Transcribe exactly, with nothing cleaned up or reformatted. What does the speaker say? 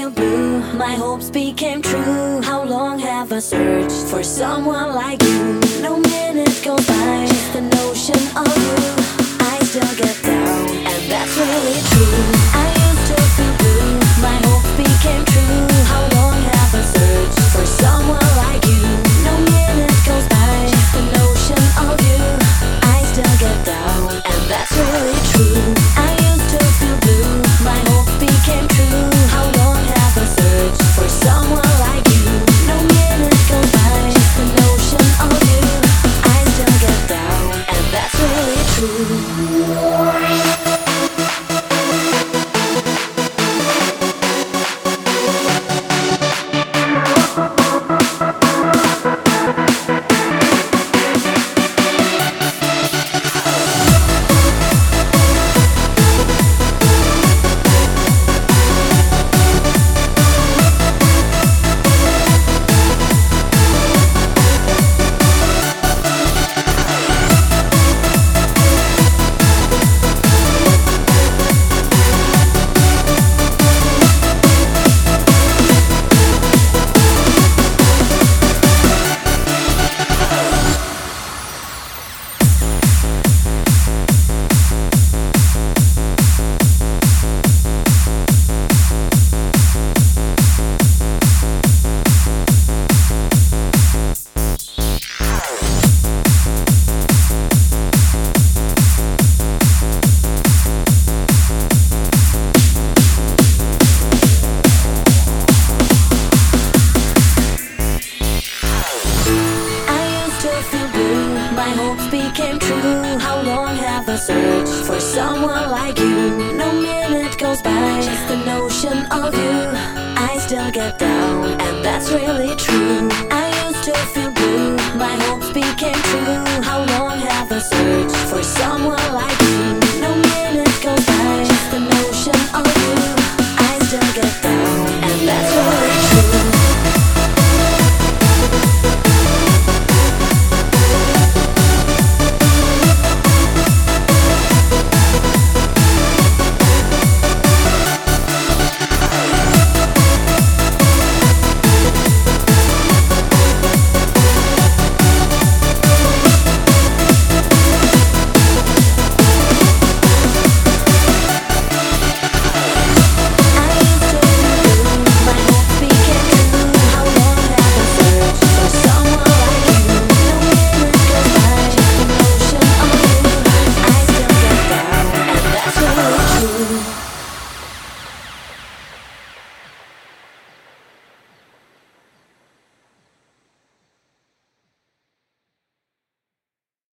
feel blue, my hopes became true. How long have I searched for someone like you? No minute goes by, just the notion of you. I still get down, and that's really true. I used to feel blue, my hopes became true. How long have I searched for someone like you? No minute goes by, just the notion of you. I still get down, and that's really true. I used to feel blue, my hopes became true. How long have I searched for someone like you? No minute goes by, just the notion of you. I still get down, and that's really true. My hopes became true. How long have I searched for someone like you? No minute goes by, just the notion of you. I still get down, and that's really true. I used to feel blue, my hopes became true. How long have I searched for someone like